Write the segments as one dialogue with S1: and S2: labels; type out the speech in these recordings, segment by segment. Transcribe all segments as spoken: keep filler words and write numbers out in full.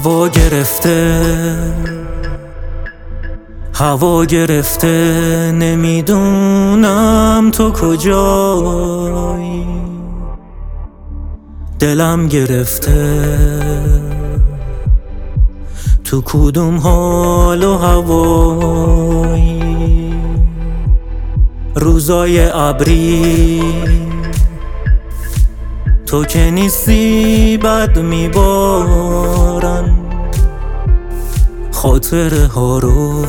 S1: هوا گرفته هوا گرفته نمیدونم تو کجایی، دلم گرفته تو کدوم حال و هوایی. روزای ابری تو که نیستی بد میبارن، خاطره ها رو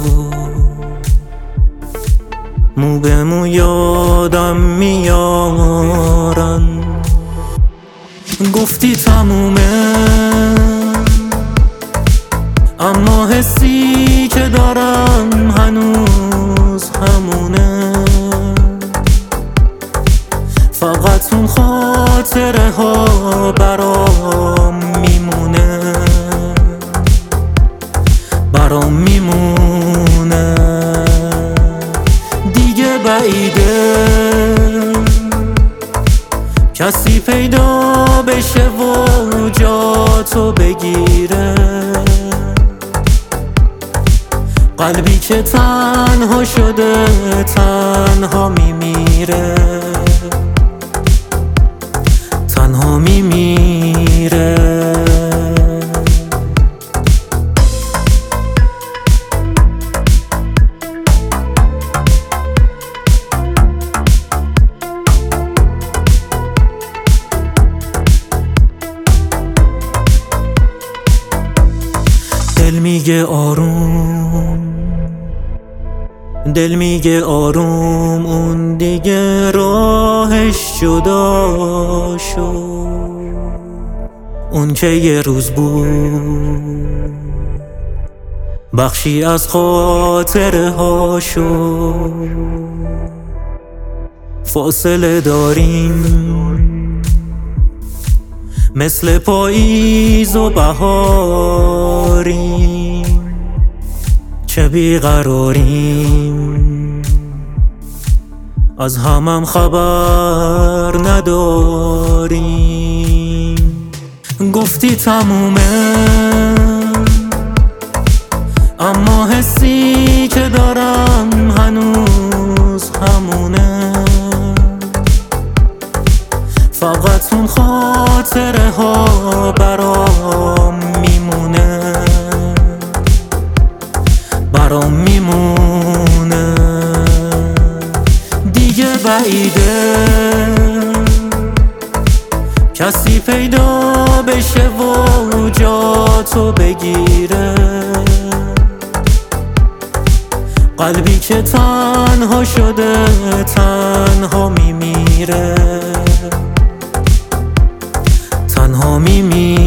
S1: مو به مو یادم میارن. گفتی تمومه اما حسی که دارم هنوز همونه، فقط اون خاطره ها برام میمونه برام میمونه. دیگه بعیده کسی پیدا بشه و جاتو بگیره، قلبی که تنها شده تنها میمیره تنها میمیره. دل میگه آروم دل میگه آروم اون دیگه راهش جدا شد، اون که یه روز بود بخشی از خاطره ها شد. فاصله داریم مثل پاییز و بهاریم، چه بیقراریم از همم خبر نداریم. گفتی تمومه اما حسی که دارم هنوز همونه، فقط اون خاطره ها برام میمونه برام میمونه. دیگه بعیده کسی پیدا بشه و جاتو بگیره، قلبی که تنها شده تنها میمیره تنها میمیره.